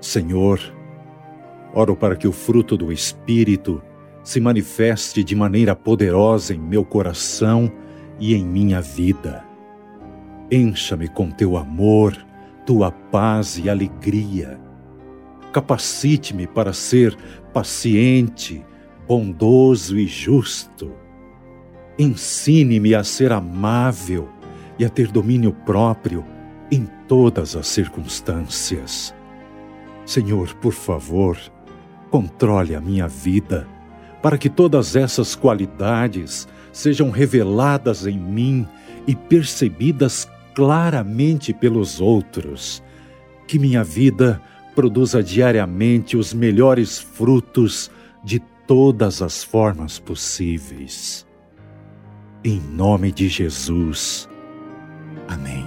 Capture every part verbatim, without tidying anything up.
Senhor, oro para que o fruto do Espírito se manifeste de maneira poderosa em meu coração e em minha vida. Encha-me com teu amor, tua paz e alegria. Capacite-me para ser paciente, bondoso e justo. Ensine-me a ser amável e a ter domínio próprio em todas as circunstâncias. Senhor, por favor, controle a minha vida, para que todas essas qualidades sejam reveladas em mim e percebidas claramente pelos outros. Que minha vida produza diariamente os melhores frutos de todas as formas possíveis. Em nome de Jesus. Amém.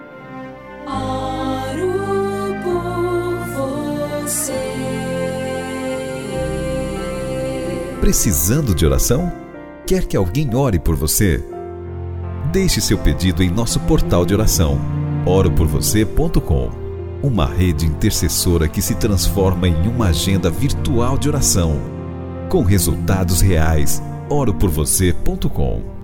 Oro por você. Precisando de oração? Quer que alguém ore por você? Deixe seu pedido em nosso portal de oração, oro por você ponto com. Uma rede intercessora que se transforma em uma agenda virtual de oração, com resultados reais. oro por você ponto com.